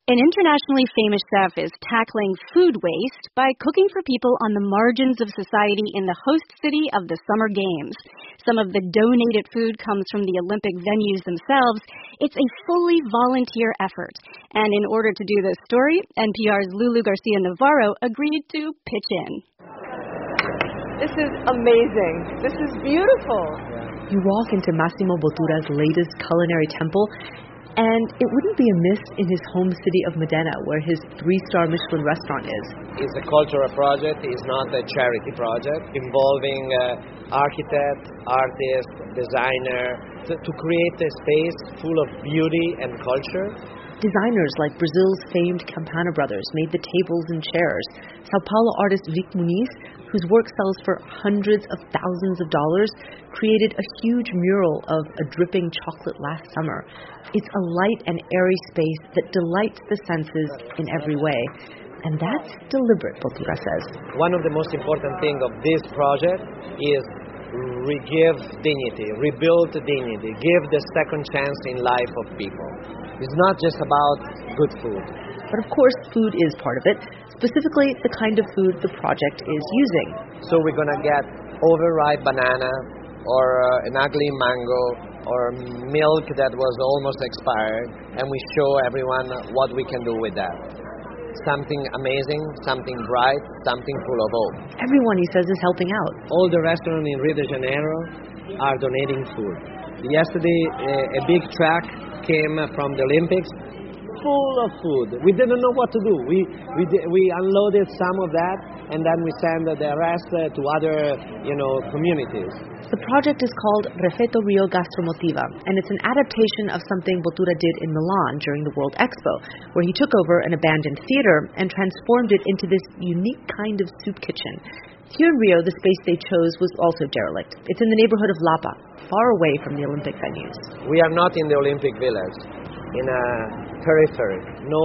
An internationally famous chef is tackling food waste by cooking for people on the margins of society in the host city of the Summer Games. Some of the donated food comes from the Olympic venues themselves. It's a fully volunteer effort. And in order to do this story, NPR's Lulu Garcia-Navarro agreed to pitch in. This is amazing. This is beautiful. You walk into Massimo Bottura's latest culinary temple, and it wouldn't be amiss in his home city of Modena, where his 3-star Michelin restaurant is. It's a cultural project. It's not a charity project involving architect, artist, designer, to create a space full of beauty and culture. Designers like Brazil's famed Campana brothers made the tables and chairs. Sao Paulo artist Vic Muniz, whose work sells for hundreds of thousands of dollars, created a huge mural of a dripping chocolate last summer. It's a light and airy space that delights the senses in every way. And that's deliberate, Bottura says. One of the most important things of this project is give dignity, rebuild dignity, give the second chance in life of people. It's not just about good food. But of course, food is part of it, specifically the kind of food the project is using. So we're going to get overripe banana or an ugly mango or milk that was almost expired, and we show everyone what we can do with that. Something amazing, something bright, something full of hope. Everyone, he says, is helping out. All the restaurants in Rio de Janeiro are donating food. Yesterday, a big truck came from the Olympics full of food. We didn't know what to do. We unloaded some of that, and then we sent the rest to other, communities. The project is called Refeito Rio Gastromotiva, and it's an adaptation of something Bottura did in Milan during the World Expo, where he took over an abandoned theater and transformed it into this unique kind of soup kitchen. Here in Rio, the space they chose was also derelict. It's in the neighborhood of Lapa, far away from the Olympic venues. We are not in the Olympic Village, in a periphery. No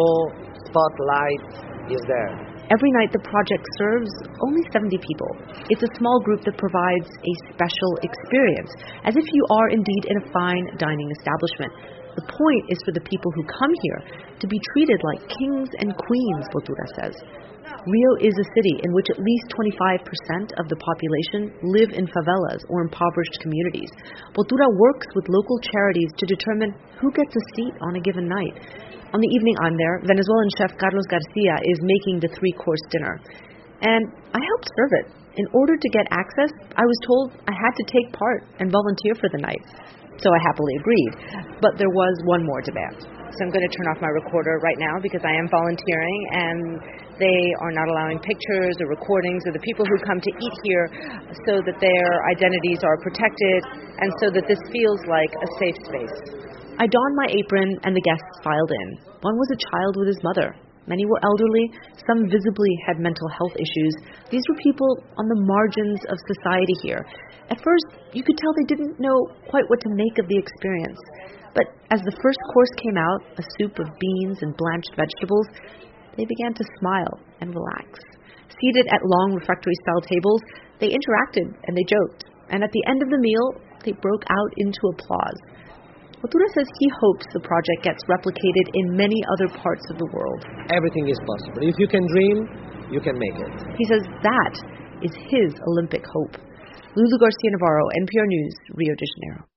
spotlight is there. Every night the project serves only 70 people. It's a small group that provides a special experience, as if you are indeed in a fine dining establishment. The point is for the people who come here to be treated like kings and queens, Bottura says. Rio is a city in which at least 25% of the population live in favelas or impoverished communities. Bottura works with local charities to determine who gets a seat on a given night. On the evening I'm there, Venezuelan chef Carlos Garcia is making the 3-course dinner. And I helped serve it. In order to get access, I was told I had to take part and volunteer for the night. So I happily agreed. But there was one more demand. So I'm going to turn off my recorder right now because I am volunteering, and they are not allowing pictures or recordings of the people who come to eat here so that their identities are protected and so that this feels like a safe space. I donned my apron and the guests filed in. One was a child with his mother. Many were elderly. Some visibly had mental health issues. These were people on the margins of society here. At first, you could tell they didn't know quite what to make of the experience. But as the first course came out, a soup of beans and blanched vegetables, they began to smile and relax. Seated at long refectory-style tables, they interacted and they joked. And at the end of the meal, they broke out into applause. Bottura says he hopes the project gets replicated in many other parts of the world. Everything is possible. If you can dream, you can make it. He says that is his Olympic hope. Lulu Garcia-Navarro, NPR News, Rio de Janeiro.